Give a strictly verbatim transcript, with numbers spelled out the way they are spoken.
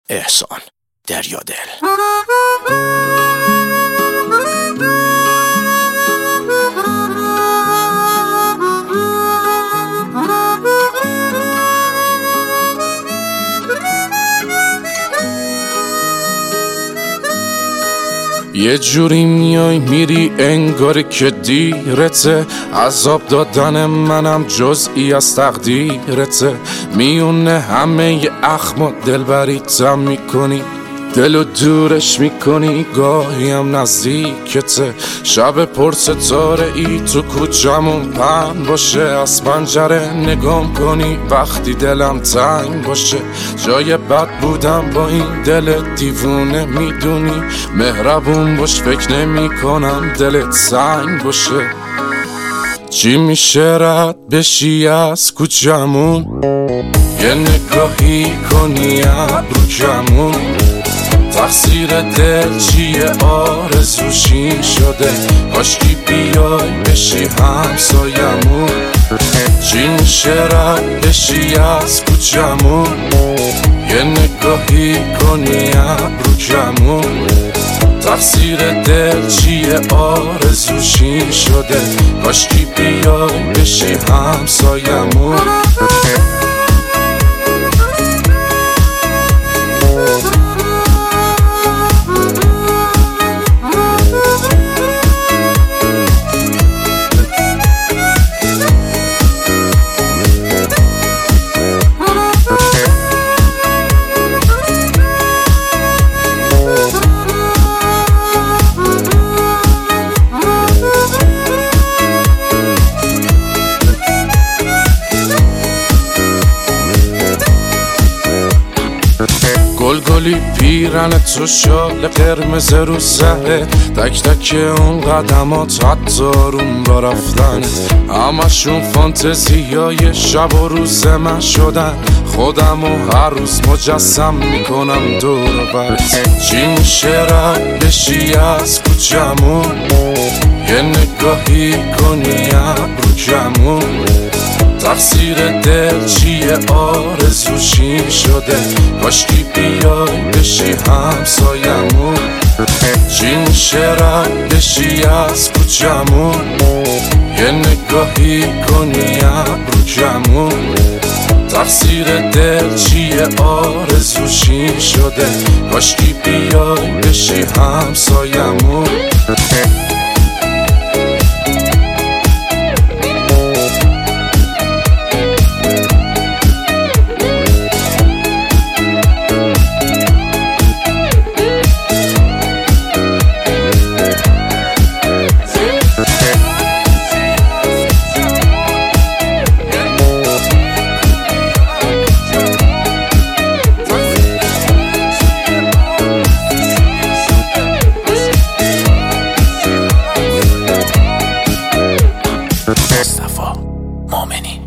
احسان دریادل. یه جوری میای میری انگار که دیرته، عذاب دادن منم جزئی از تقدیرته. میونه همه ی اخم و دلبریتم میکنی، دلو دورش میکنی، گاهی هم نزدیکته. شب پر ستاره ای تو کوچمون پهن باشه، از پنجره نگام کنی وقتی دلم تنگ باشه. جای بد بودم با این دل دیوونه، میدونی مهربون باش فکر نمی کنم دلت سنگ باشه. چی میشه رد بشی از کوچمون، یه نگاهی کنی ابرو کمون. تقصیر دل چیه آرزوشی شده، کاشکی بیای بشی همسایمون. چی میشه رد بشی از کوچمون، یه نگاهی کنی ابرو کمون. تقصیر دل چیه آرزوشی شده، کاشکی بیای بشی همسایمون. گلگلی پیرن تو شال قرمز رو سهره، تک تک اون قدمات حتی روم با رفتن. همشون فانتزیای شب و روز من شدن، خودم و هر روز مجسم میکنم دور بر. چی میشه رد بشی از کوچمون، یه نگاهی کنی ابرو کمون. تقصیر دل چیه آرزوشی شده، کاشکی بیای بشی همسایمون. چی میشه رد بشی از کوچمون، یه نگاهی کنی ابرو کمون. تقصیر دل چیه آرزوشی شده، کاشکی بیای بشی همسایمون. مصطفی مومنی.